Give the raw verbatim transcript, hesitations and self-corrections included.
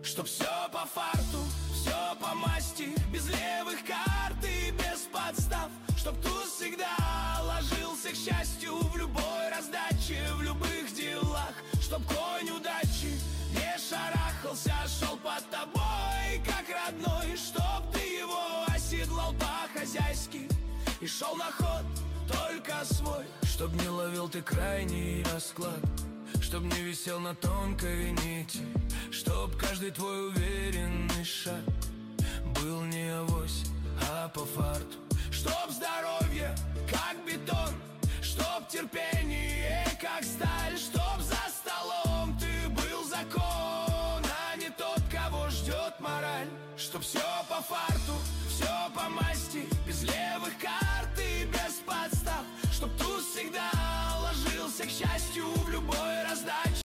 Чтоб все по фарту, все по масти, без левых карт и без подстав. Чтоб туз всегда ложился, к счастью, в любой раздаче, в любых делах. Чтоб конь удачи не шарахался, шел под тобой, как родной. Чтоб ты его оседлал по-хозяйски и шел на ход только свой. Чтоб не ловил ты крайний расклад, чтоб не висел на тонкой нити, чтоб каждый твой уверенный шаг был не авось, а по фарту. Чтоб здоровье, как бетон, чтоб терпение, как сталь. Чтоб за столом ты был закон, а не тот, кого ждет мораль. Чтоб все по фарту, все по масти, без левых карт и без подстав. Чтоб туз всегда ложился, к счастью, в любой раздаче.